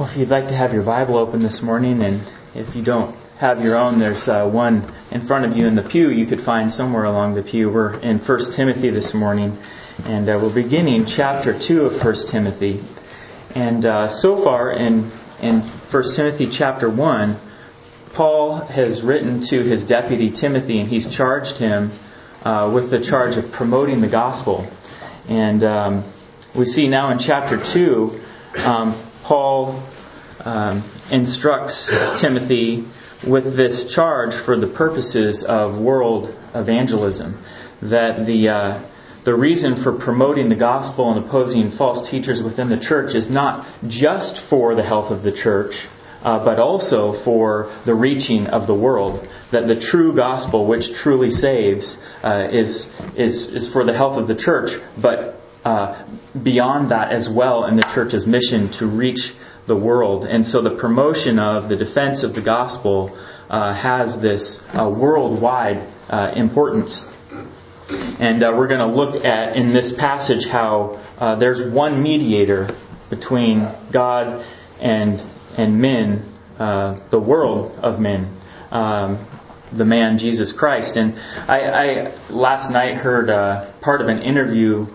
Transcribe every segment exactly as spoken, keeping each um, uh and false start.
Well, if you'd like to have your Bible open this morning, and if you don't have your own, there's uh, one in front of you in the pew you could find somewhere along the pew. We're in First Timothy this morning, and uh, we're beginning chapter two of First Timothy. And uh, so far in, in First Timothy chapter one, Paul has written to his deputy Timothy, and he's charged him uh, with the charge of promoting the gospel. And um, we see now in chapter two, um, Paul um, instructs Timothy with this charge for the purposes of world evangelism. That the uh, the reason for promoting the gospel and opposing false teachers within the church is not just for the health of the church, uh, but also for the reaching of the world. That the true gospel, which truly saves, uh, is is is for the health of the church, but Uh, beyond that as well in the church's mission to reach the world. And so the promotion of the defense of the gospel uh, has this uh, worldwide uh, importance. And uh, we're going to look at in this passage how uh, there's one mediator between God and and men, uh, the world of men, um, the man Jesus Christ. And I, I last night heard uh, part of an interview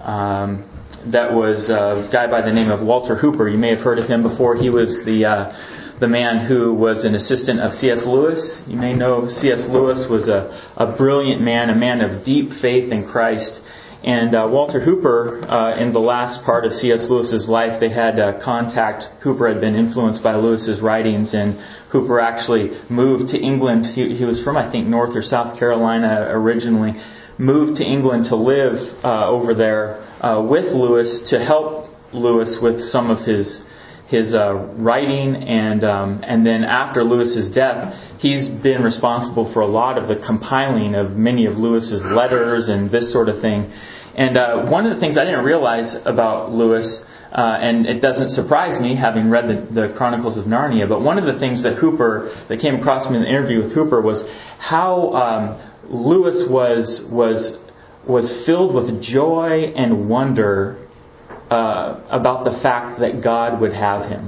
Um, that was a guy by the name of Walter Hooper. You may have heard of him before. He was the uh, the man who was an assistant of C S Lewis. You may know C S Lewis was a, a brilliant man, a man of deep faith in Christ. And uh, Walter Hooper, uh, in the last part of C S Lewis's life, they had uh, contact. Hooper had been influenced by Lewis's writings, and Hooper actually moved to England. He, he was from, I think, North or South Carolina originally. Moved to England to live uh, over there uh, with Lewis to help Lewis with some of his his uh, writing, and um, and then after Lewis's death, he's been responsible for a lot of the compiling of many of Lewis's letters and this sort of thing. And uh, one of the things I didn't realize about Lewis, uh, and it doesn't surprise me having read the, the Chronicles of Narnia, but one of the things that Hooper that came across me in the interview with Hooper was how Um, Lewis was was was filled with joy and wonder uh, about the fact that God would have him,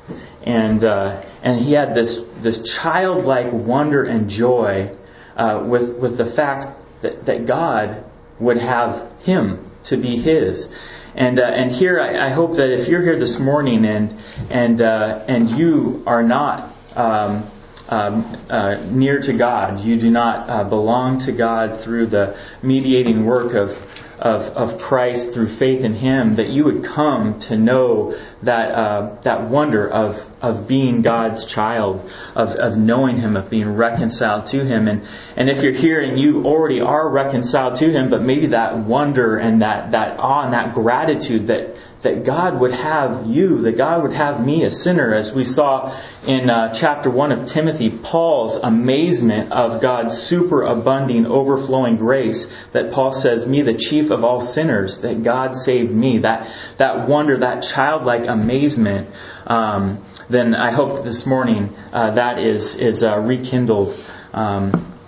and uh, and he had this this childlike wonder and joy uh, with with the fact that, that God would have him to be His. And uh, and here I, I hope that if you're here this morning and and uh, and you are not Um, Um, uh, near to God, you do not uh, belong to God through the mediating work of, of of Christ through faith in Him, that you would come to know that uh, that wonder of of being God's child, of of knowing Him, of being reconciled to Him. And and if you're here and you already are reconciled to Him, but maybe that wonder and that that awe and that gratitude that that God would have you, that God would have me, a sinner, as we saw in uh, chapter one of Timothy, Paul's amazement of God's superabunding, overflowing grace, that Paul says, me, the chief of all sinners, that God saved me. That that wonder, that childlike amazement, um, then I hope this morning uh, that is, is uh, rekindled um,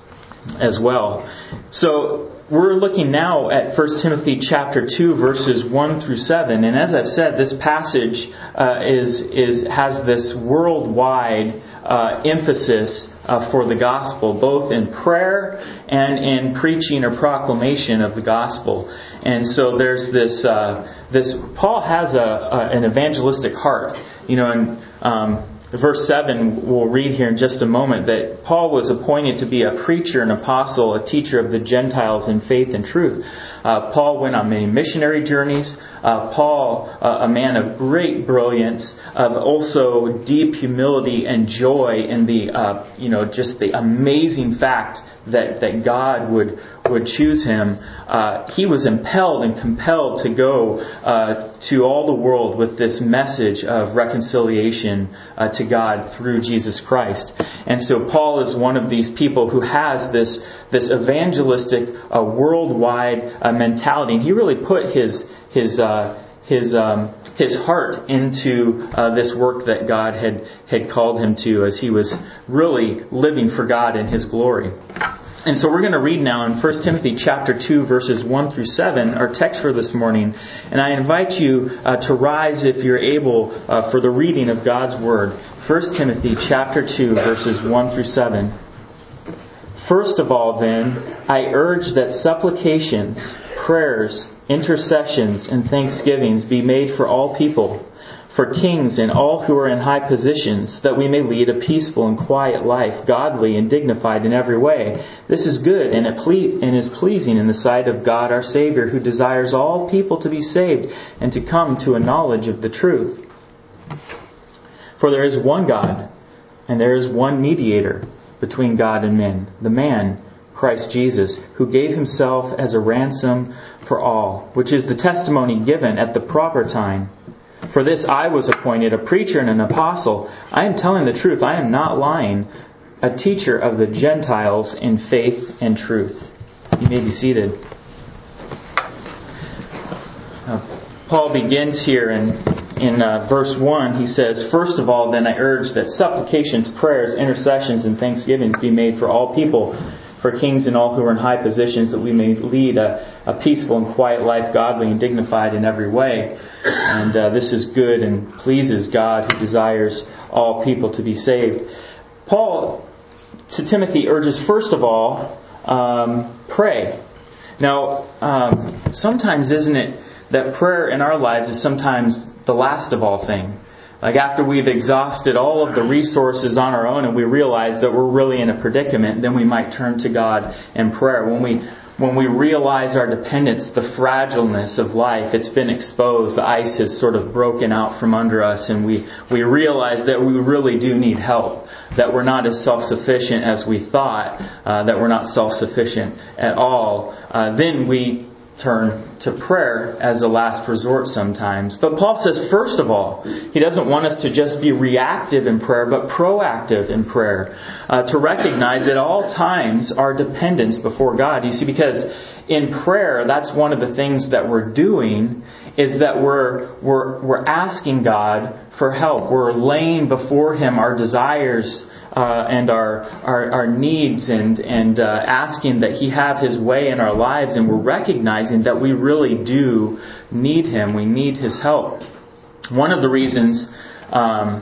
as well. So, we're looking now at First Timothy chapter two, verses one through seven. And as I've said, this passage uh, is is has this worldwide uh, emphasis uh, for the gospel, both in prayer and in preaching or proclamation of the gospel. And so there's this uh, this Paul has a, a an evangelistic heart, you know, and um, verse seven, we'll read here in just a moment, that Paul was appointed to be a preacher, an apostle, a teacher of the Gentiles in faith and truth. Uh, Paul went on many missionary journeys. Uh, Paul, uh, a man of great brilliance, of also deep humility and joy in the, uh, you know, just the amazing fact that, that God would would choose him. Uh, he was impelled and compelled to go uh, to all the world with this message of reconciliation uh, to God through Jesus Christ. And so Paul is one of these people who has this this evangelistic uh, worldwide uh, mentality, and he really put his his uh, his um, his heart into uh, this work that God had had called him to, as he was really living for God in His glory. And so we're going to read now in First Timothy chapter two, verses one through seven, our text for this morning. And I invite you uh, to rise if you're able uh, for the reading of God's Word. First Timothy chapter two, verses one through seven. First of all, then, I urge that supplications, prayers, intercessions, and thanksgivings be made for all people, for kings and all who are in high positions, that we may lead a peaceful and quiet life, godly and dignified in every way. This is good and it ple- and is pleasing in the sight of God our Savior, who desires all people to be saved and to come to a knowledge of the truth. For there is one God, and there is one mediator between God and men, the man, Christ Jesus, who gave Himself as a ransom for all, which is the testimony given at the proper time. For this I was appointed a preacher and an apostle. I am telling the truth. I am not lying. A teacher of the Gentiles in faith and truth. You may be seated. Uh, Paul begins here in, in uh, verse one. He says, First of all, then I urge that supplications, prayers, intercessions, and thanksgivings be made for all people, for kings and all who are in high positions, that we may lead a, a peaceful and quiet life, godly and dignified in every way. And uh, this is good and pleases God, who desires all people to be saved. Paul, to Timothy, urges, first of all, um, pray. Now, um, sometimes isn't it that prayer in our lives is sometimes the last of all things? Like after we've exhausted all of the resources on our own and we realize that we're really in a predicament, then we might turn to God in prayer. When we when we realize our dependence, the fragileness of life, it's been exposed, the ice has sort of broken out from under us, and we, we realize that we really do need help, that we're not as self-sufficient as we thought, uh, that we're not self-sufficient at all, uh, then we turn to prayer as a last resort sometimes. But Paul says, first of all, he doesn't want us to just be reactive in prayer, but proactive in prayer. Uh, to recognize at all times our dependence before God. You see, because in prayer, that's one of the things that we're doing, is that we're we're we're asking God for help. We're laying before Him our desires Uh, and our, our our needs, and and uh, asking that He have His way in our lives, and we're recognizing that we really do need Him. We need His help. One of the reasons um,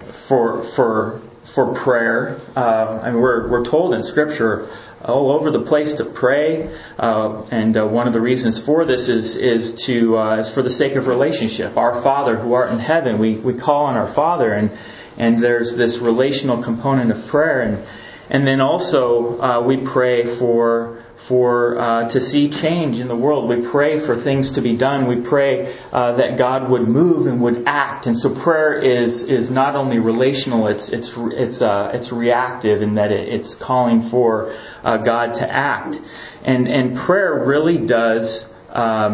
for for for prayer, uh, I mean, we're we're told in Scripture all over the place to pray, uh, and uh, one of the reasons for this is is to uh, is for the sake of relationship. Our Father who art in heaven, we we call on our Father, and And there's this relational component of prayer, and and then also uh, we pray for for uh, to see change in the world. We pray for things to be done. We pray uh, that God would move and would act. And so prayer is is not only relational; it's it's it's uh, it's reactive in that it, it's calling for uh, God to act. And and prayer really does. Um,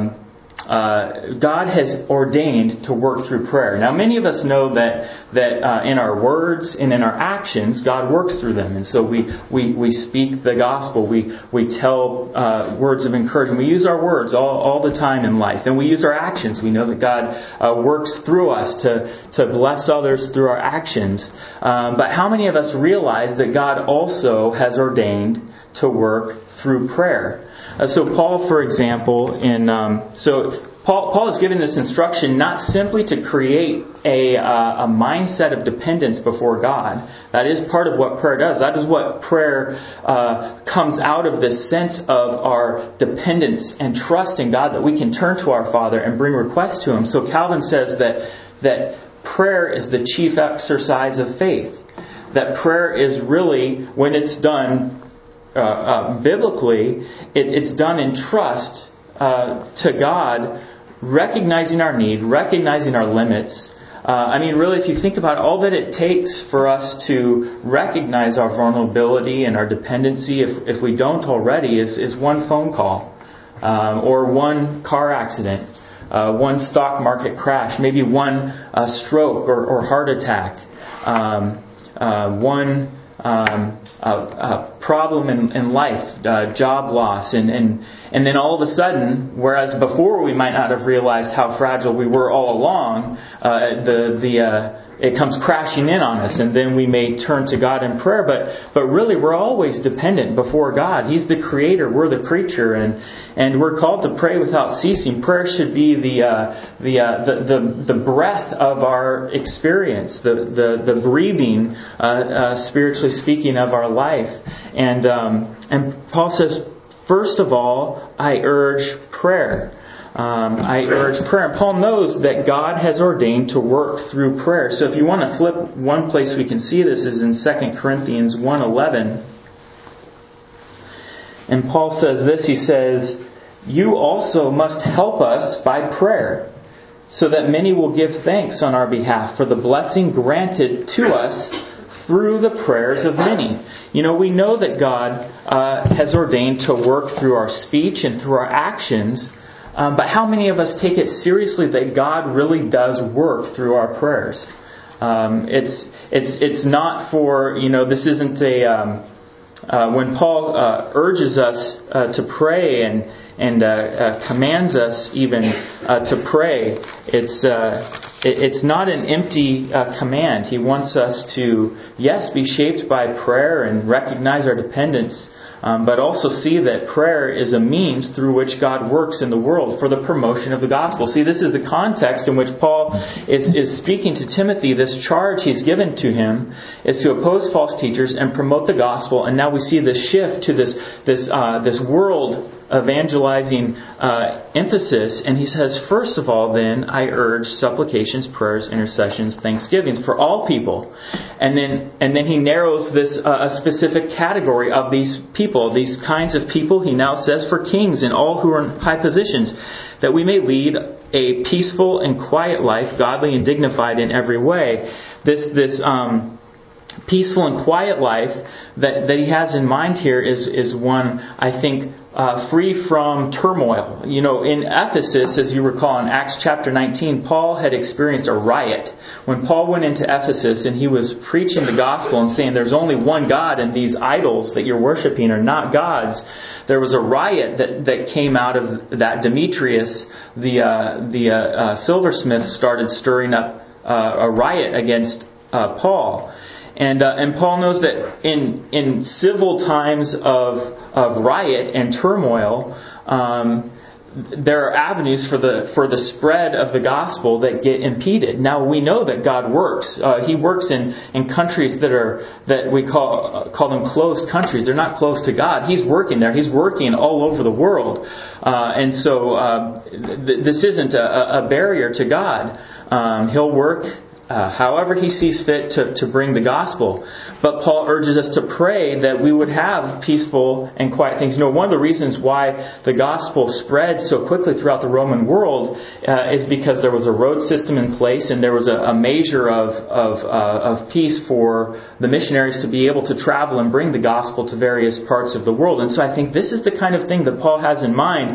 Uh, God has ordained to work through prayer. Now, many of us know that that uh, in our words and in our actions, God works through them, and so we we, we speak the gospel. We we tell uh, words of encouragement. We use our words all, all the time in life, and we use our actions. We know that God uh, works through us to to bless others through our actions. Um, but how many of us realize that God also has ordained to work through prayer? Uh, so Paul, for example, in um, so Paul, Paul is given this instruction not simply to create a uh, a mindset of dependence before God. That is part of what prayer does. That is what prayer uh, comes out of, this sense of our dependence and trust in God, that we can turn to our Father and bring requests to Him. So Calvin says that that prayer is the chief exercise of faith. That prayer is really, when it's done Uh, uh, biblically, it, it's done in trust uh, to God, recognizing our need, recognizing our limits. Uh, I mean, really, if you think about it, all that it takes for us to recognize our vulnerability and our dependency, if, if we don't already, is, is one phone call um, or one car accident, uh, one stock market crash, maybe one uh, stroke or, or heart attack, um, uh, one Um, uh, uh, problem in, in life, uh, job loss, and, and and then all of a sudden, whereas before we might not have realized how fragile we were all along, uh, the the uh, it comes crashing in on us, and then we may turn to God in prayer. But but really, we're always dependent before God. He's the Creator, we're the creature, and and we're called to pray without ceasing. Prayer should be the uh, the, uh, the the the breath of our experience, the the the breathing, uh, uh, spiritually speaking, of our life. And um, and Paul says, first of all, I urge prayer. Um, I urge prayer. And Paul knows that God has ordained to work through prayer. So if you want to flip, one place we can see this is in Second Corinthians one eleven. And Paul says this, he says, you also must help us by prayer, so that many will give thanks on our behalf for the blessing granted to us through the prayers of many. You know, we know that God uh, has ordained to work through our speech and through our actions. Um, but how many of us take it seriously that God really does work through our prayers? Um, it's it's it's not for, you know, this isn't a um, uh, when Paul uh, urges us uh, to pray and and uh, uh, commands us even uh, to pray. It's uh, it, it's not an empty uh, command. He wants us to, yes, be shaped by prayer and recognize our dependence. Um, but also see that prayer is a means through which God works in the world for the promotion of the gospel. See, this is the context in which Paul is, is speaking to Timothy. This charge he's given to him is to oppose false teachers and promote the gospel. And now we see this shift to this this uh, this world evangelizing uh, emphasis. And he says, first of all, then, I urge supplications, prayers, intercessions, thanksgivings for all people. And then and then he narrows this uh, a specific category of these people, these kinds of people. He now says for kings and all who are in high positions, that we may lead a peaceful and quiet life, godly and dignified in every way. This this um peaceful and quiet life that, that he has in mind here is, is one, I think, uh, free from turmoil. You know, in Ephesus, as you recall in Acts chapter nineteen, Paul had experienced a riot. When Paul went into Ephesus and he was preaching the gospel and saying there's only one God and these idols that you're worshiping are not gods, there was a riot that, that came out of that. Demetrius, the, uh, the uh, uh, silversmith, started stirring up uh, a riot against uh, Paul. And uh, and Paul knows that in in civil times of of riot and turmoil, um, there are avenues for the for the spread of the gospel that get impeded. Now we know that God works. Uh, he works in, in countries that are that we call uh, call them closed countries. They're not close to God. He's working there. He's working all over the world, uh, and so uh, th- this isn't a, a barrier to God. Um, he'll work Uh, however he sees fit to, to bring the gospel. But Paul urges us to pray that we would have peaceful and quiet things. You know, one of the reasons why the gospel spread so quickly throughout the Roman world uh, is because there was a road system in place and there was a, a measure of of, uh, of peace for the missionaries to be able to travel and bring the gospel to various parts of the world. And so I think this is the kind of thing that Paul has in mind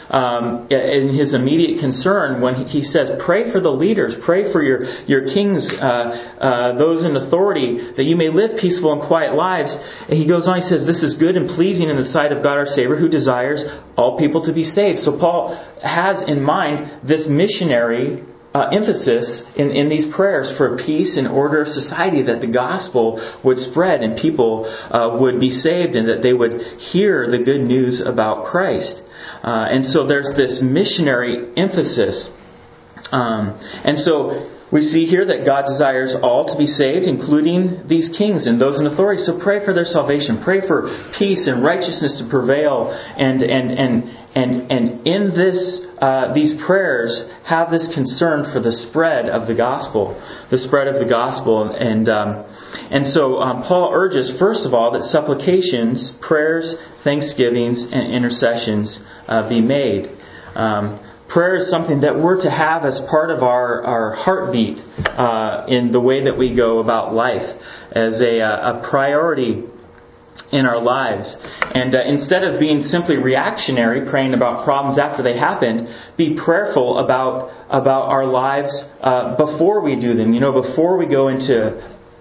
Um, in his immediate concern when he says, pray for the leaders, pray for your, your kings, uh, uh, those in authority, that you may live peaceful and quiet lives. And he goes on, he says, this is good and pleasing in the sight of God our Savior, who desires all people to be saved. So Paul has in mind this missionary Uh, emphasis in, in these prayers for peace and order of society, that the gospel would spread and people uh, would be saved and that they would hear the good news about Christ. Uh, and so there's this missionary emphasis. Um, and so we see here that God desires all to be saved, including these kings and those in authority. So pray for their salvation. Pray for peace and righteousness to prevail. And and and and and in this uh, these prayers have this concern for the spread of the gospel, the spread of the gospel. And um, and so um, Paul urges, first of all, that supplications, prayers, thanksgivings, and intercessions uh, be made. Um, Prayer is something that we're to have as part of our, our heartbeat uh, in the way that we go about life, as a, a priority in our lives. And uh, instead of being simply reactionary, praying about problems after they happen, be prayerful about about our lives uh, before we do them. You know, before we go into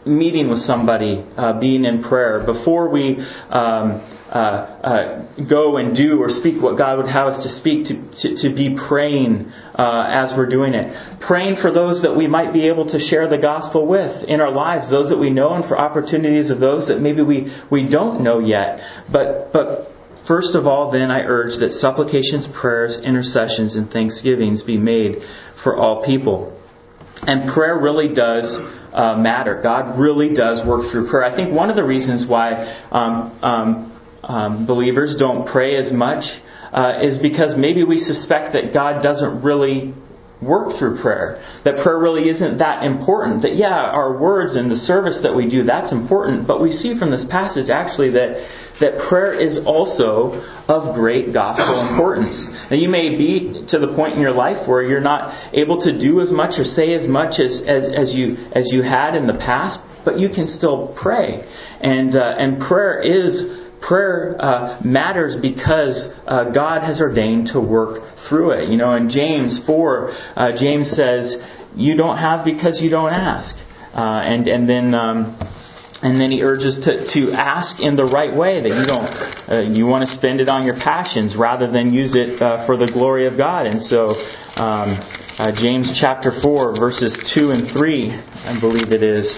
meeting with somebody, uh, being in prayer, before we um, uh, uh, go and do or speak what God would have us to speak, to, to, to be praying uh, as we're doing it. Praying for those that we might be able to share the gospel with in our lives, those that we know, and for opportunities of those that maybe we, we don't know yet. But but first of all, then, I urge that supplications, prayers, intercessions, and thanksgivings be made for all people. And prayer really does uh, matter. God really does work through prayer. I think one of the reasons why um, um, um, believers don't pray as much uh, is because maybe we suspect that God doesn't really work through prayer. That prayer really isn't that important. That, yeah, our words and the service that we do, that's important. But we see from this passage actually that that prayer is also of great gospel importance. Now, you may be to the point in your life where you're not able to do as much or say as much as, as, as you as you had in the past, but you can still pray. And uh, and prayer is Prayer uh, matters because uh, God has ordained to work through it. You know, in James four, uh, James says, "You don't have because you don't ask," uh, and and then um, and then he urges to, to ask in the right way. That you don't uh, you want to spend it on your passions rather than use it uh, for the glory of God. And so, um, uh, James chapter four, verses two and three, I believe it is.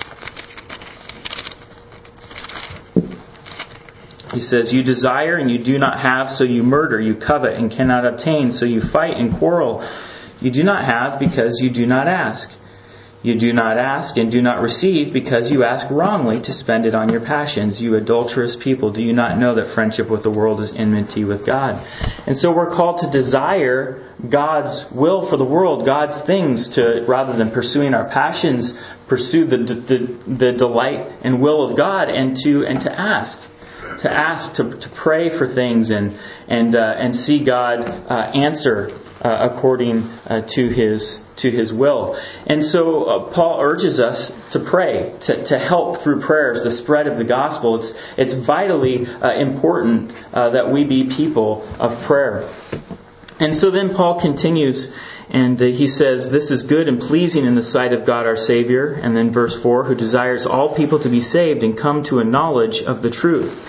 He says, "You desire and you do not have, so you murder. You covet and cannot obtain, so you fight and quarrel. You do not have because you do not ask. You do not ask and do not receive because you ask wrongly to spend it on your passions. You adulterous people, do you not know that friendship with the world is enmity with God?" And so we're called to desire God's will for the world, God's things, to rather than pursuing our passions, pursue the the, the delight and will of God, and to and to ask. To ask, to, to pray for things, and and uh, and see God uh, answer uh, according uh, to His to His will. And so uh, Paul urges us to pray, to, to help through prayers the spread of the gospel. It's it's vitally uh, important uh, that we be people of prayer. And so then Paul continues, and uh, he says, "This is good and pleasing in the sight of God our Savior." And then verse four, "Who desires all people to be saved and come to a knowledge of the truth."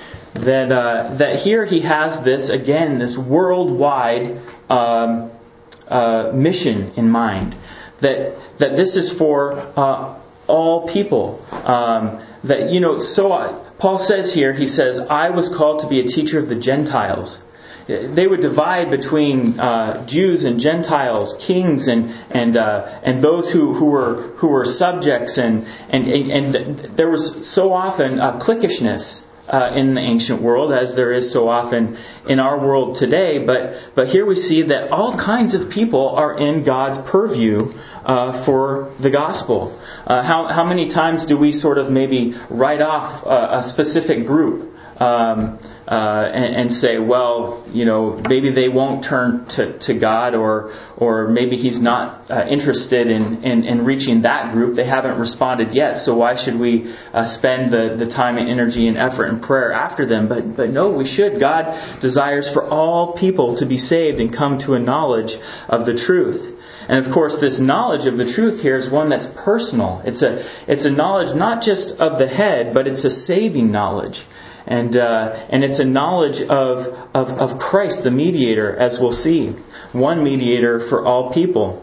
That uh, that here he has this, again, this worldwide um, uh, mission in mind. That that this is for uh, all people. Um, that, you know, so uh, Paul says here, he says, "I was called to be a teacher of the Gentiles." They would divide between uh, Jews and Gentiles, kings and and uh, and those who, who were who were subjects, and and and there was so often uh, cliquishness uh, in the ancient world, as there is so often in our world today. But but here we see that all kinds of people are in God's purview uh, for the gospel. Uh, how how many times do we sort of maybe write off a, a specific group? Um, uh, and, and say, well, you know, maybe they won't turn to, to God, or or maybe He's not uh, interested in, in, in reaching that group. They haven't responded yet, so why should we uh, spend the, the time and energy and effort and prayer after them? But but no, we should. God desires for all people to be saved and come to a knowledge of the truth. And of course, this knowledge of the truth here is one that's personal. It's a it's a knowledge not just of the head, but it's a saving knowledge. And uh, and it's a knowledge of, of of Christ, the mediator, as we'll see. One mediator for all people.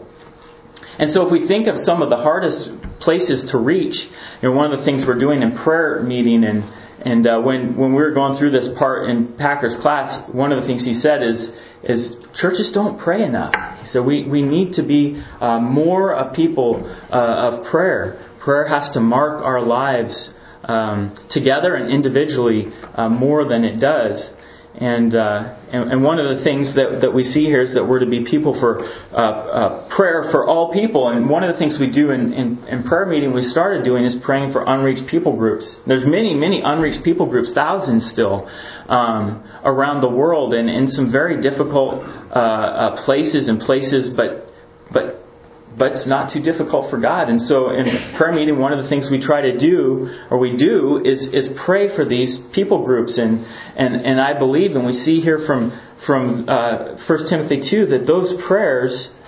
And so if we think of some of the hardest places to reach, you know, one of the things we're doing in prayer meeting, and and uh, when when we were going through this part in Packer's class, one of the things he said is is churches don't pray enough. So we, we need to be uh, more a people uh, of prayer. Prayer has to mark our lives Um, together and individually uh, more than it does. And, uh, and and one of the things that, that we see here is that we're to be people for uh, uh, prayer for all people. And one of the things we do in, in, in prayer meeting we started doing is praying for unreached people groups. There's many, many unreached people groups, thousands still, um, around the world, and in some very difficult uh, uh, places and places, but but But it's not too difficult for God. And so in prayer meeting, one of the things we try to do, or we do, is is pray for these people groups. And and, and I believe, and we see here from, from uh, First Timothy two, that those prayers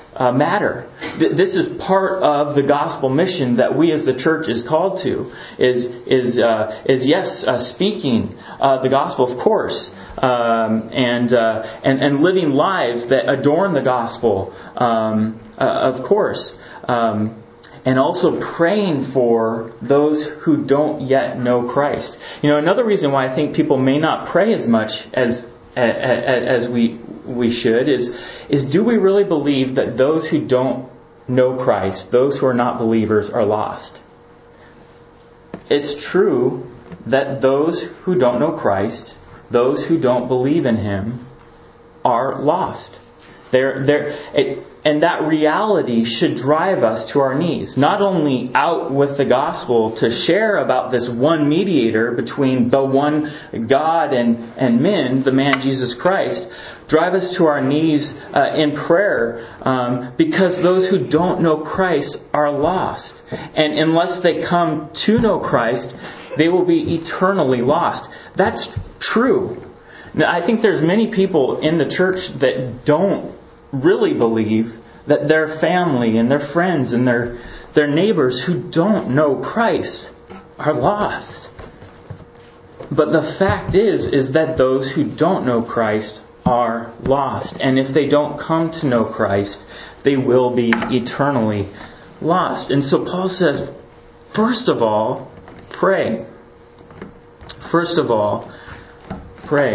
uh, matter. Th- this is part of the gospel mission that we as the church is called to. Is is uh, is yes, uh, speaking uh, the gospel, of course, um, and uh, and and living lives that adorn the gospel, um, uh, of course. Um, And also praying for those who don't yet know Christ. You know, another reason why I think people may not pray as much as as we we should is is do we really believe that those who don't know Christ, those who are not believers, are lost? It's true that those who don't know Christ, those who don't believe in Him, are lost. They're, they're, it, and that reality should drive us to our knees. Not only out with the gospel to share about this one mediator between the one God and, and men, the man Jesus Christ, drive us to our knees uh, in prayer um, because those who don't know Christ are lost. And unless they come to know Christ, they will be eternally lost. That's true. Now, I think there's many people in the church that don't really believe that their family and their friends and their their neighbors who don't know Christ are lost. But the fact is, is that those who don't know Christ are lost. And if they don't come to know Christ, they will be eternally lost. And so Paul says, first of all, pray. First of all, pray.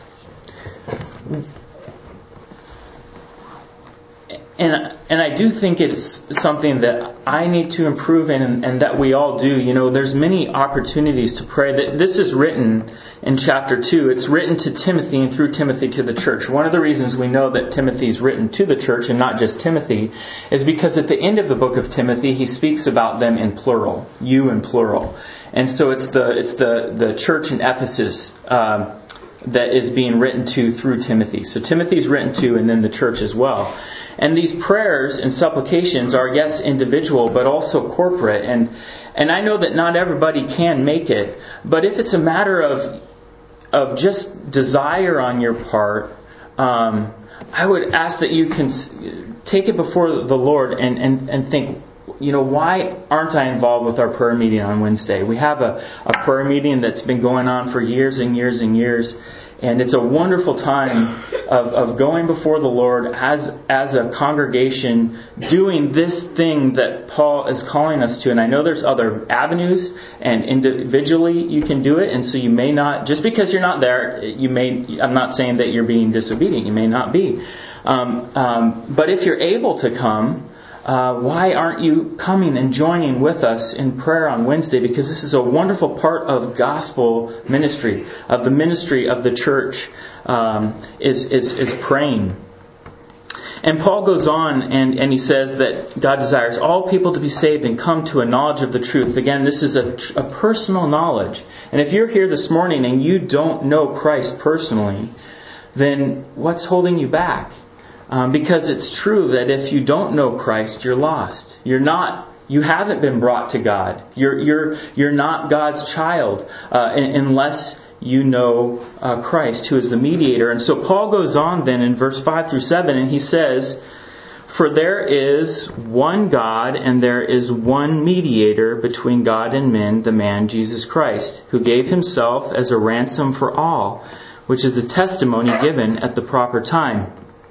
And and I do think it's something that I need to improve in, and, and that we all do. You know, there's many opportunities to pray. This is written in chapter two. It's written to Timothy and through Timothy to the church. One of the reasons we know that Timothy's written to the church and not just Timothy is because at the end of the book of Timothy, he speaks about them in plural, you in plural. And so it's the it's the, the church in Ephesus um, that is being written to through Timothy. So Timothy's written to, and then the church as well. And these prayers and supplications are, yes, individual, but also corporate. And and I know that not everybody can make it, but if it's a matter of of just desire on your part, um, I would ask that you can take it before the Lord and, and, and think, you know, why aren't I involved with our prayer meeting on Wednesday? We have a, a prayer meeting that's been going on for years and years and years. And it's a wonderful time of, of going before the Lord as as a congregation, doing this thing that Paul is calling us to. And I know there's other avenues, and individually you can do it. And so you may not, just because you're not there, you may. I'm not saying that you're being disobedient. You may not be. Um, um, but if you're able to come, Uh, why aren't you coming and joining with us in prayer on Wednesday? Because this is a wonderful part of gospel ministry, of the ministry of the church, um, is, is, is praying. And Paul goes on and, and he says that God desires all people to be saved and come to a knowledge of the truth. Again, this is a, a personal knowledge. And if you're here this morning and you don't know Christ personally, then what's holding you back? Um, because it's true that if you don't know Christ, you're lost. You're not. You haven't been brought to God. You're you're you're not God's child uh, unless you know uh, Christ, who is the mediator. And so Paul goes on then in verse five through seven, and he says, "For there is one God, and there is one mediator between God and men, the man Jesus Christ, who gave Himself as a ransom for all, which is the testimony given at the proper time."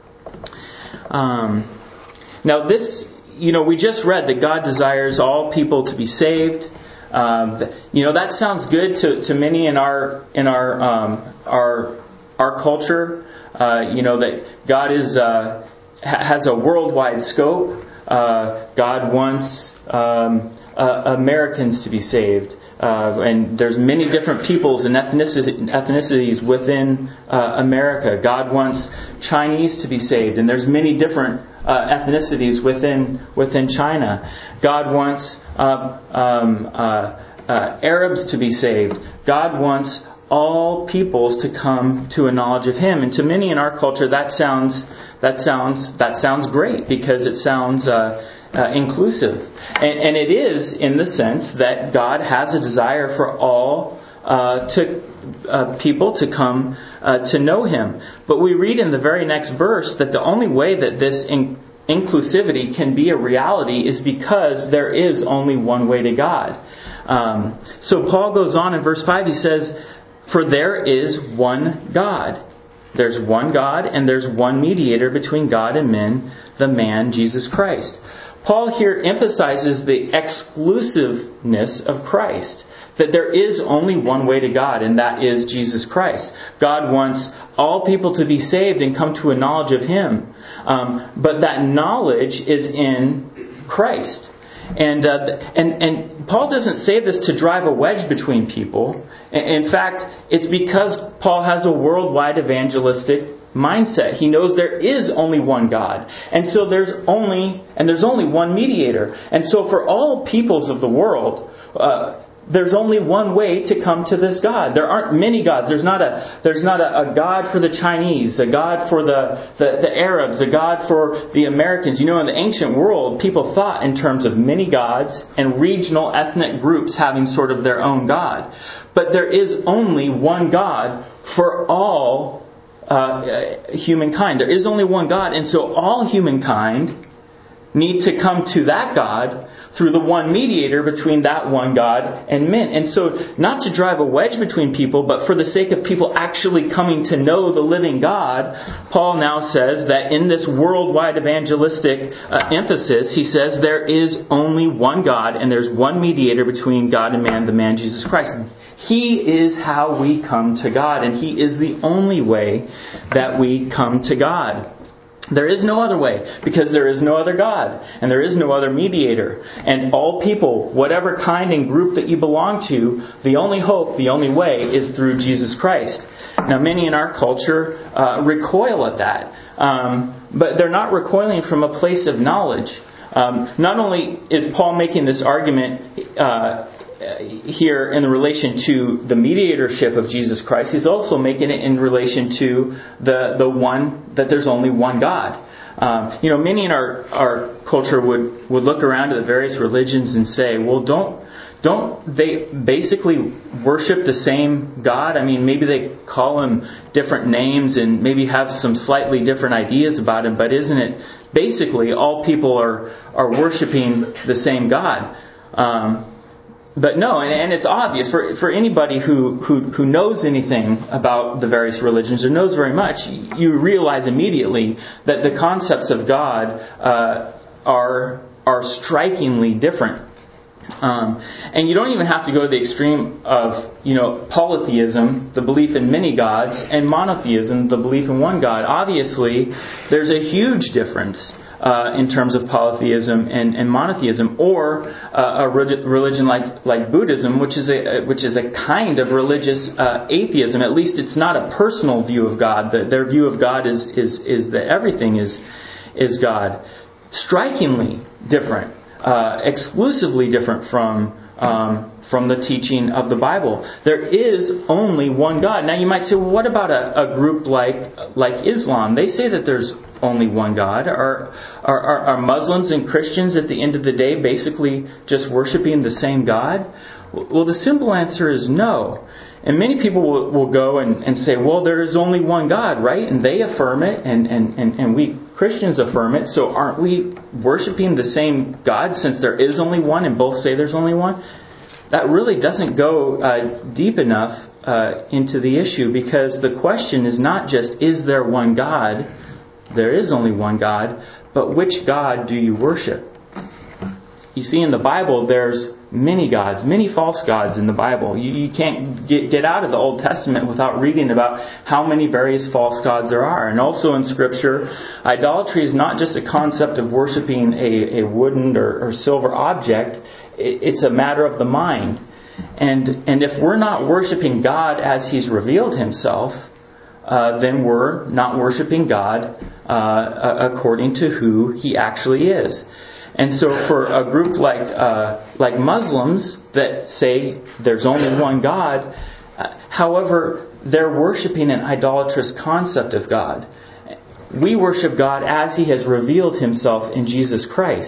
Um, now this, you know, we just read that God desires all people to be saved. Um, you know, that sounds good to, to many in our in our um, our our culture. Uh, you know, that God is uh, has a worldwide scope. Uh, God wants um, uh, Americans to be saved. Uh, and there's many different peoples and ethnicities within uh, America. God wants Chinese to be saved, and there's many different uh, ethnicities within within China. God wants uh, um, uh, uh, Arabs to be saved. God wants all peoples to come to a knowledge of Him. And to many in our culture, that sounds that sounds that sounds great because it sounds Uh, Uh, inclusive. And, and it is in the sense that God has a desire for all uh, to uh, people to come uh, to know Him. But we read in the very next verse that the only way that this in, inclusivity can be a reality is because there is only one way to God. Um, so Paul goes on in verse five, he says, "For there is one God." There's one God and there's one mediator between God and men, the man Jesus Christ. Paul here emphasizes the exclusiveness of Christ. That there is only one way to God, and that is Jesus Christ. God wants all people to be saved and come to a knowledge of Him. Um, but that knowledge is in Christ. And, uh, and and Paul doesn't say this to drive a wedge between people. In fact, it's because Paul has a worldwide evangelistic mindset. He knows there is only one God. And so there's only and there's only one mediator. And so for all peoples of the world, uh, there's only one way to come to this God. There aren't many gods. There's not a there's not a, a God for the Chinese, a God for the, the, the Arabs, a God for the Americans. You know, in the ancient world, people thought in terms of many gods and regional ethnic groups having sort of their own God. But there is only one God for all uh, humankind. There is only one God, and so all humankind need to come to that God through the one mediator between that one God and men. And so, not to drive a wedge between people, but for the sake of people actually coming to know the living God, Paul now says that in this worldwide evangelistic uh, emphasis, he says there is only one God and there's one mediator between God and man, the man Jesus Christ. He is how we come to God, and He is the only way that we come to God. There is no other way, because there is no other God, and there is no other mediator. And all people, whatever kind and group that you belong to, the only hope, the only way is through Jesus Christ. Now, many in our culture uh, recoil at that, um, but they're not recoiling from a place of knowledge. Um, not only is Paul making this argument uh, here in relation to the mediatorship of Jesus Christ, he's also making it in relation to the the one, that there's only one God. Um, you know, many in our, our culture would, would look around at the various religions and say, well, don't don't they basically worship the same God? I mean, maybe they call Him different names and maybe have some slightly different ideas about Him, but isn't it basically all people are, are worshiping the same God? Um, But no, and, and it's obvious for for anybody who, who, who knows anything about the various religions or knows very much, you realize immediately that the concepts of God uh, are are strikingly different. Um, and you don't even have to go to the extreme of, you know, polytheism, the belief in many gods, and monotheism, the belief in one God. Obviously, there's a huge difference Uh, in terms of polytheism and, and monotheism, or uh, a religion like like Buddhism, which is a which is a kind of religious uh, atheism. At least it's not a personal view of God. The, their view of God is is is that everything is is God. Strikingly different, uh, exclusively different from um, from the teaching of the Bible. There is only one God. Now you might say, well, what about a, a group like like Islam? They say that there's only one God. Are, are, are Muslims and Christians at the end of the day basically just worshiping the same God? Well, the simple answer is no. And many people will, will go and, and say, well, there is only one God, right? And they affirm it, and, and, and, and we Christians affirm it. So aren't we worshiping the same God since there is only one and both say there's only one? That really doesn't go uh, deep enough uh, into the issue, because the question is not just, is there one God? There is only one God, but which God do you worship? You see, in the Bible, there's many gods, many false gods in the Bible. You, you can't get, get out of the Old Testament without reading about how many various false gods there are. And also in Scripture, idolatry is not just a concept of worshiping a, a wooden or, or silver object. It, it's a matter of the mind. And, and if we're not worshiping God as He's revealed Himself, uh, then we're not worshiping God uh, according to who He actually is. And so for a group like uh, like Muslims that say there's only one God, uh, however, they're worshiping an idolatrous concept of God. We worship God as He has revealed Himself in Jesus Christ.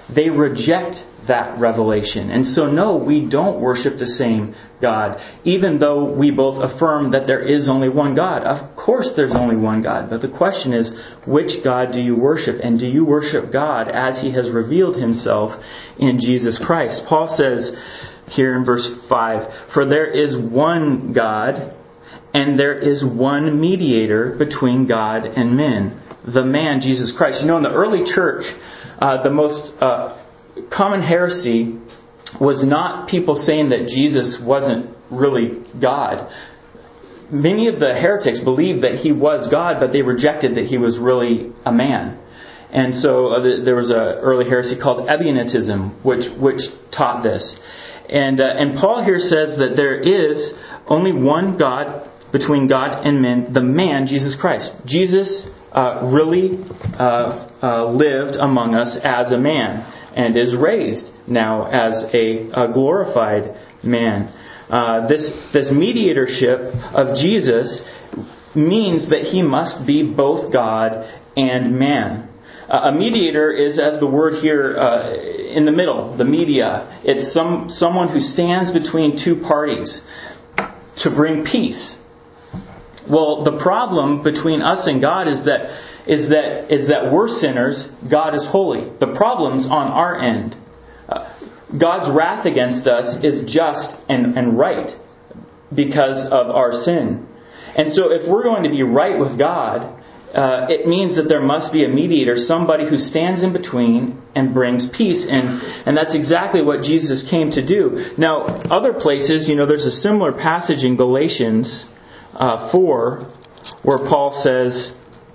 they reject that revelation. And so no, we don't worship the same God, even though we both affirm that there is only one God. Of course there's only one God, but the question is, which God do you worship? And do you worship God as He has revealed Himself in Jesus Christ? Paul says here in verse five, "For there is one God, and there is one mediator between God and men, the man Jesus Christ." You know, in the early church, uh, the most uh, common heresy was not people saying that Jesus wasn't really God. Many of the heretics believed that He was God, but they rejected that He was really a man. And so uh, there was an early heresy called Ebionitism, which which taught this. And uh, and Paul here says that there is only one God between God and men, the man Jesus Christ. Jesus uh, really uh, uh, lived among us as a man, and is raised now as a, a glorified man. Uh, this this mediatorship of Jesus means that He must be both God and man. Uh, a mediator is, as the word here, uh, in the middle, the media. It's some someone who stands between two parties to bring peace. Well, the problem between us and God is that is that is that we're sinners. God is holy. The problem's on our end. Uh, God's wrath against us is just and, and right because of our sin. And so if we're going to be right with God, uh, it means that there must be a mediator, somebody who stands in between and brings peace. And, and that's exactly what Jesus came to do. Now, other places, you know, there's a similar passage in Galatians uh, four where Paul says,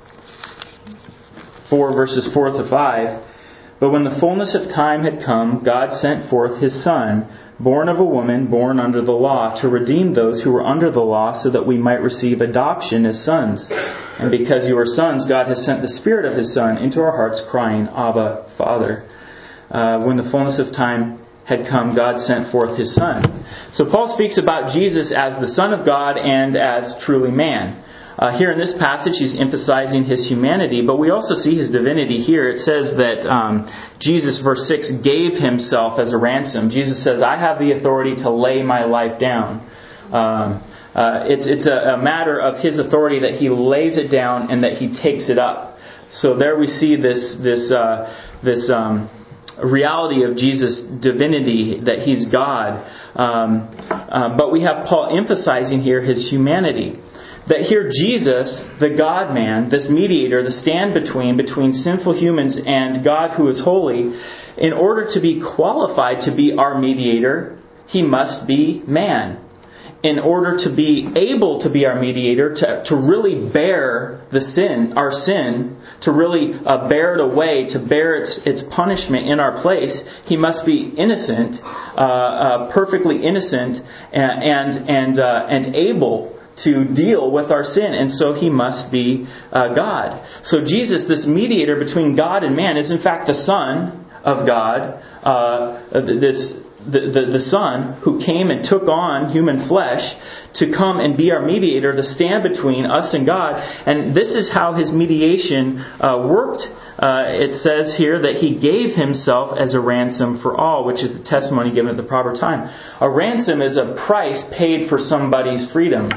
four verses four to five, "But when the fullness of time had come, God sent forth His Son, born of a woman, born under the law, to redeem those who were under the law, so that we might receive adoption as sons. And because you are sons, God has sent the Spirit of His Son into our hearts, crying, Abba, Father." Uh, when the fullness of time had come, God sent forth His Son. So Paul speaks about Jesus as the Son of God and as truly man. Uh, here in this passage, he's emphasizing His humanity, but we also see His divinity here. It says that um, Jesus, verse six, gave Himself as a ransom. Jesus says, "I have the authority to lay my life down." Um, uh, it's it's a, a matter of His authority that He lays it down and that He takes it up. So there we see this this uh, this um, reality of Jesus' divinity, that He's God. Um, uh, but we have Paul emphasizing here His humanity. That here Jesus, the God-man, this mediator, the stand-between, between sinful humans and God who is holy, in order to be qualified to be our mediator, He must be man. In order to be able to be our mediator, to, to really bear the sin, our sin, to really uh, bear it away, to bear its, its punishment in our place, He must be innocent, uh, uh, perfectly innocent, and and and, uh, and able to deal with our sin, and so He must be uh, God. So Jesus, this mediator between God and man, is in fact the Son of God. Uh, this the, the the Son who came and took on human flesh to come and be our mediator, to stand between us and God. And this is how His mediation uh, worked. Uh, it says here that He gave Himself as a ransom for all, which is the testimony given at the proper time. A ransom is a price paid for somebody's freedom.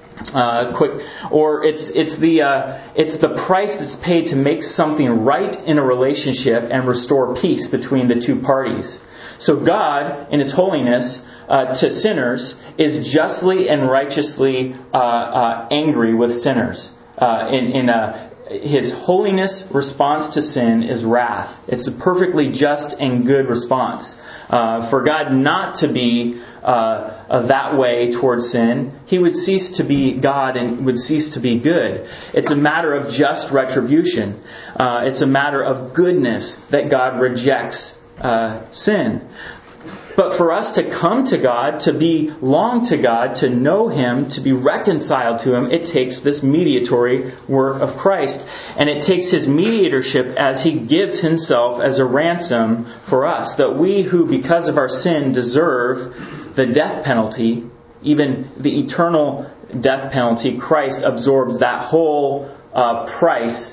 Uh, quick, or it's it's the uh, it's the price that's paid to make something right in a relationship and restore peace between the two parties. So God, in His holiness uh, to sinners, is justly and righteously uh, uh, angry with sinners. Uh, in in a His holiness response to sin is wrath. It's a perfectly just and good response. Uh, for God not to be uh, uh, that way towards sin, He would cease to be God and would cease to be good. It's a matter of just retribution. Uh, it's a matter of goodness that God rejects uh, sin. But for us to come to God, to belong to God, to know Him, to be reconciled to Him, it takes this mediatory work of Christ. And it takes His mediatorship as He gives Himself as a ransom for us. That we who, because of our sin, deserve the death penalty, even the eternal death penalty, Christ absorbs that whole uh, price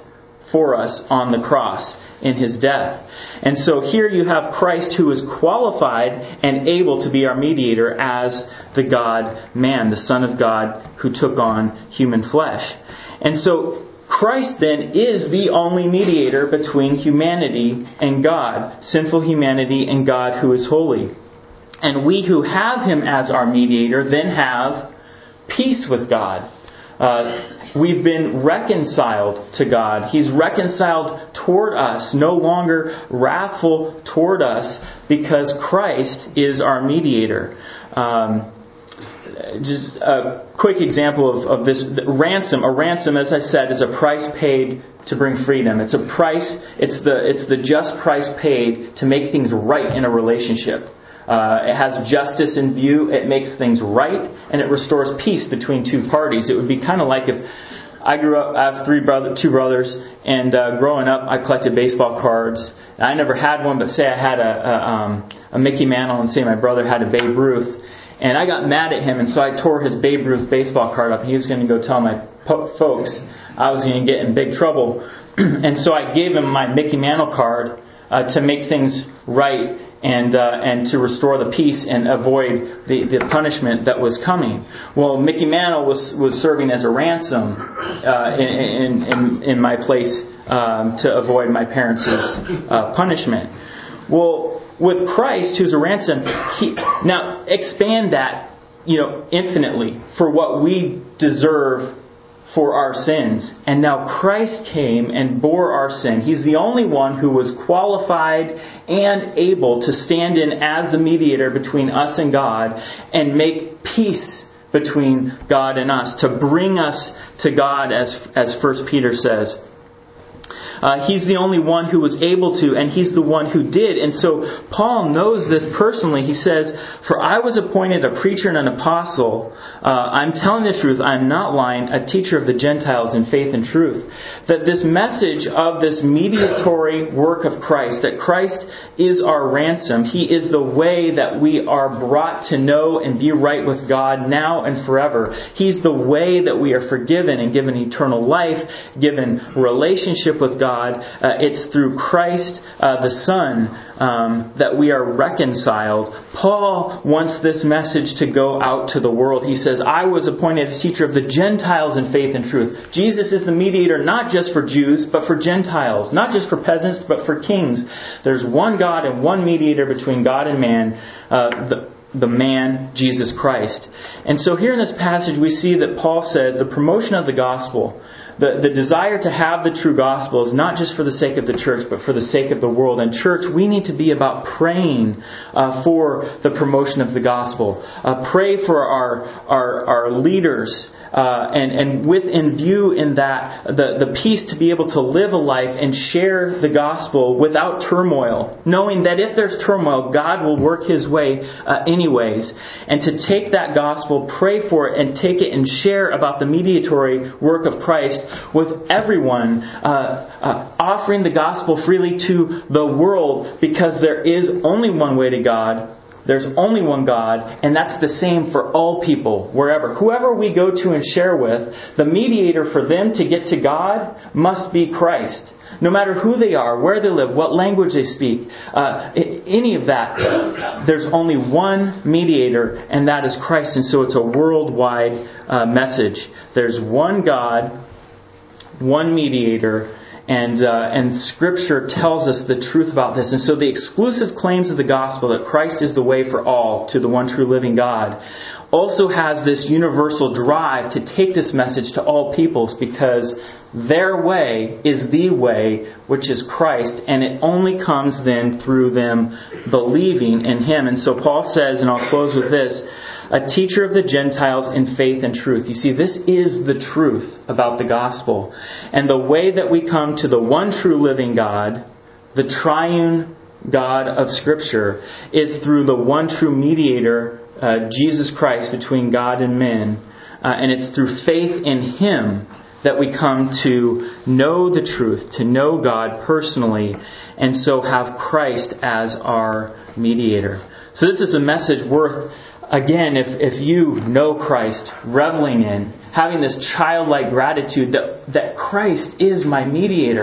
for us on the cross in His death. And so here you have Christ who is qualified and able to be our mediator as the God-man, the Son of God who took on human flesh. And so Christ then is the only mediator between humanity and God, sinful humanity and God who is holy. And we who have Him as our mediator then have peace with God. Uh, we've been reconciled to God. He's reconciled toward us, no longer wrathful toward us, because Christ is our mediator. Um, just a quick example of, of this ransom. A ransom, as I said, is a price paid to bring freedom. It's a price. It's the it's the just price paid to make things right in a relationship. Uh, it has justice in view. It makes things right, and it restores peace between two parties. It would be kind of like if I grew up. I have three brother, two brothers, and uh, growing up, I collected baseball cards. I never had one, but say I had a a, um, a Mickey Mantle, and say my brother had a Babe Ruth, and I got mad at him, and so I tore his Babe Ruth baseball card up. And he was going to go tell my po- folks I was going to get in big trouble, and so I gave him my Mickey Mantle card uh, to make things right. And uh, and to restore the peace and avoid the, the punishment that was coming. Well, Mickey Mantle was, was serving as a ransom uh, in, in in my place um, to avoid my parents' uh, punishment. Well, with Christ, who's a ransom, he, now expand that, you know, infinitely for what we deserve for our sins. And now Christ came and bore our sin. He's the only one who was qualified and able to stand in as the mediator between us and God and make peace between God and us, to bring us to God, as as First Peter says. Uh, he's the only one who was able to, and He's the one who did. And so Paul knows this personally. He says, "For I was appointed a preacher and an apostle. Uh, I'm telling the truth. I'm not lying. A teacher of the Gentiles in faith and truth." That this message of this mediatory work of Christ, that Christ is our ransom. He is the way that we are brought to know and be right with God now and forever. He's the way that we are forgiven and given eternal life, given relationship with God. God. Uh, it's through Christ, uh, the Son, um, that we are reconciled. Paul wants this message to go out to the world. He says, "I was appointed a teacher of the Gentiles in faith and truth." Jesus is the mediator not just for Jews, but for Gentiles. Not just for peasants, but for kings. There's one God and one mediator between God and man, uh, the the man, Jesus Christ. And so here in this passage we see that Paul says the promotion of the gospel, the, the desire to have the true gospel, is not just for the sake of the church, but for the sake of the world. And church, we need to be about praying uh, for the promotion of the gospel. Uh, pray for our our, our leaders. Uh, and, and with in view in that the, the peace to be able to live a life and share the gospel without turmoil, knowing that if there's turmoil, God will work His way uh, anyways. And to take that gospel, pray for it, and take it and share about the mediatory work of Christ with everyone, uh, uh, offering the gospel freely to the world, because there is only one way to God. There's only one God, and that's the same for all people, wherever. Whoever we go to and share with, the mediator for them to get to God must be Christ. No matter who they are, where they live, what language they speak, uh, any of that, there's only one mediator, and that is Christ. And so it's a worldwide uh, message. There's one God, one mediator, And uh, and Scripture tells us the truth about this. And so the exclusive claims of the gospel, that Christ is the way for all to the one true living God, also has this universal drive to take this message to all peoples, because their way is the way, which is Christ, and it only comes then through them believing in Him. And so Paul says, and I'll close with this, a teacher of the Gentiles in faith and truth. You see, this is the truth about the gospel. And the way that we come to the one true living God, the triune God of Scripture, is through the one true mediator, uh, Jesus Christ, between God and men. Uh, and it's through faith in Him that we come to know the truth, to know God personally, and so have Christ as our mediator. So this is a message worth, again, if, if you know Christ, reveling in, having this childlike gratitude that, that Christ is my mediator.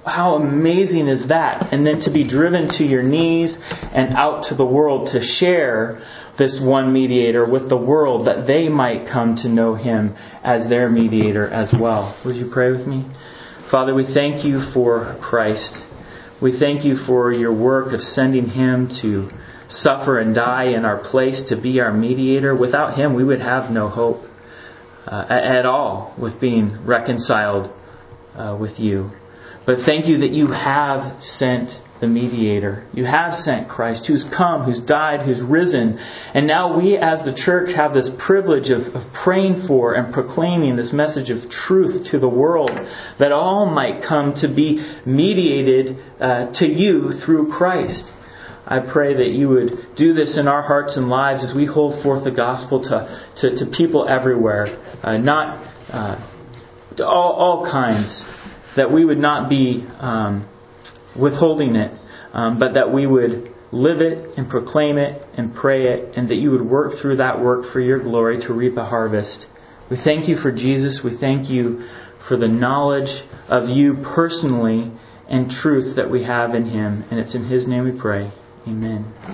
How amazing is that? And then to be driven to your knees and out to the world to share this one mediator with the world, that they might come to know Him as their mediator as well. Would you pray with me? Father, we thank You for Christ. We thank You for Your work of sending Him to suffer and die in our place to be our mediator. Without Him, we would have no hope uh, at all with being reconciled uh, with You. But thank You that You have sent the mediator. You have sent Christ, who's come, who's died, who's risen. And now we as the church have this privilege of, of praying for and proclaiming this message of truth to the world, that all might come to be mediated uh, to You through Christ. I pray that You would do this in our hearts and lives as we hold forth the gospel to, to, to people everywhere, uh, not uh, to all, all kinds, that we would not be um, withholding it, um, but that we would live it and proclaim it and pray it, and that You would work through that work for Your glory to reap a harvest. We thank You for Jesus. We thank You for the knowledge of You personally and truth that we have in Him. And it's in His name we pray. Amen.